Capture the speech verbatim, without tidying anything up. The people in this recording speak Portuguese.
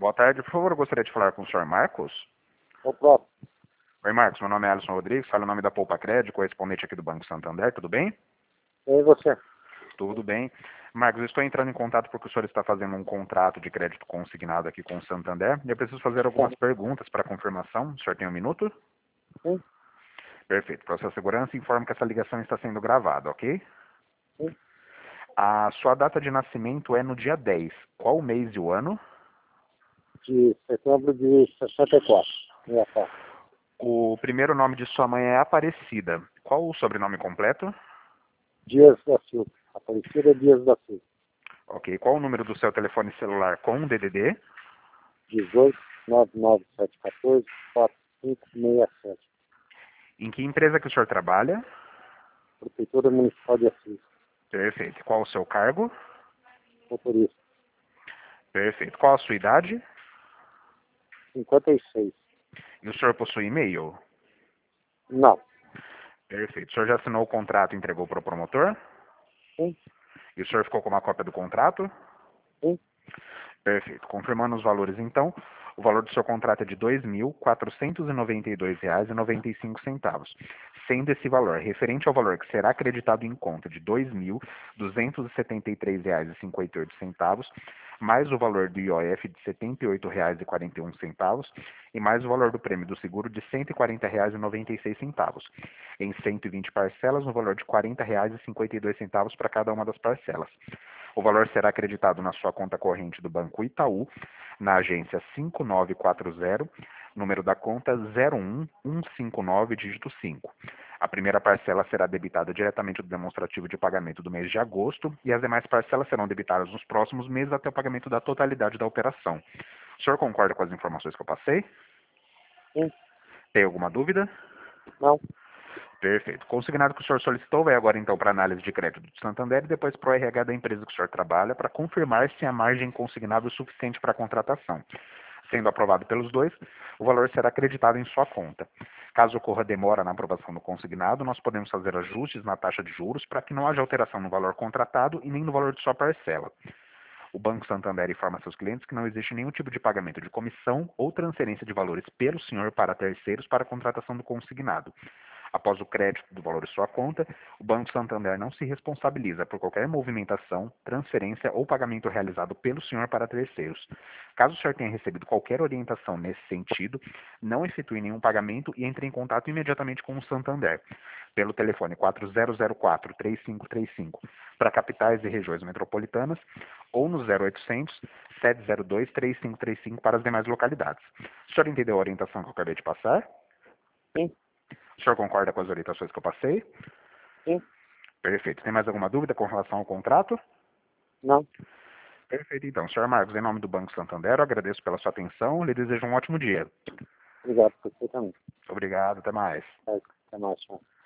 Boa tarde, por favor, eu gostaria de falar com o senhor Marcos. O próprio. Oi, Marcos, meu nome é Alisson Rodrigues, falo o nome da Poupa Crédito, correspondente aqui do Banco Santander, tudo bem? E você? Tudo bem. Marcos, eu estou entrando em contato porque o senhor está fazendo um contrato de crédito consignado aqui com o Santander e eu preciso fazer algumas perguntas para confirmação. O senhor tem um minuto? Sim, Perfeito. Para sua segurança, informo que essa ligação está sendo gravada, ok? sim. A sua data de nascimento é no dia dez. Qual o mês e o ano? De setembro de sessenta e quatro. Minha avó. O primeiro nome de sua mãe é Aparecida. Qual o sobrenome completo? Dias da Silva. Aparecida Dias da Silva. Ok. Qual o número do seu telefone celular com D D D? dezoito, nove nove sete um quatro, quatro cinco seis sete. Em que empresa que o senhor trabalha? Prefeitura Municipal de Assis. Perfeito. Qual o seu cargo? Motorista. Perfeito. Qual a sua idade? cinquenta e seis. E o senhor possui e-mail? Não. Perfeito. O senhor já assinou o contrato e entregou para o promotor? Sim, E o senhor ficou com uma cópia do contrato? sim. Perfeito. Confirmando os valores, então, o valor do seu contrato é de dois mil quatrocentos e noventa e dois reais e noventa e cinco centavos, sendo esse valor referente ao valor que será acreditado em conta de dois mil duzentos e setenta e três reais e cinquenta e oito centavos, mais o valor do I O F de setenta e oito reais e quarenta e um centavos e mais o valor do prêmio do seguro de cento e quarenta reais e noventa e seis centavos, em cento e vinte parcelas no valor de quarenta reais e cinquenta e dois centavos para cada uma das parcelas. O valor será acreditado na sua conta corrente do Banco Itaú, na agência cinco nove quatro zero, número da conta zero um um cinco nove, dígito cinco. A primeira parcela será debitada diretamente do demonstrativo de pagamento do mês de agosto e as demais parcelas serão debitadas nos próximos meses até o pagamento da totalidade da operação. O senhor concorda com as informações que eu passei? Sim. Tem alguma dúvida? Não. Perfeito. Consignado que o senhor solicitou vai agora então para a análise de crédito do Santander e depois para o R H da empresa que o senhor trabalha para confirmar se a margem consignável é suficiente para a contratação. Sendo aprovado pelos dois, o valor será acreditado em sua conta. Caso ocorra demora na aprovação do consignado, nós podemos fazer ajustes na taxa de juros para que não haja alteração no valor contratado e nem no valor de sua parcela. O Banco Santander informa seus clientes que não existe nenhum tipo de pagamento de comissão ou transferência de valores pelo senhor para terceiros para a contratação do consignado. Após o crédito do valor de sua conta, o Banco Santander não se responsabiliza por qualquer movimentação, transferência ou pagamento realizado pelo senhor para terceiros. Caso o senhor tenha recebido qualquer orientação nesse sentido, não efetue nenhum pagamento e entre em contato imediatamente com o Santander, pelo telefone quatro zero zero quatro, três cinco três cinco, para capitais e regiões metropolitanas, ou no zero oitocentos, sete zero dois, três cinco três cinco para as demais localidades. O senhor entendeu a orientação que eu acabei de passar? Sim, O senhor concorda com as orientações que eu passei? sim. Perfeito. Tem mais alguma dúvida com relação ao contrato? Não. Perfeito, então. senhor Marcos, em nome do Banco Santander, eu agradeço pela sua atenção e lhe desejo um ótimo dia. Obrigado por você também. Obrigado, até mais. Até mais. Tchau.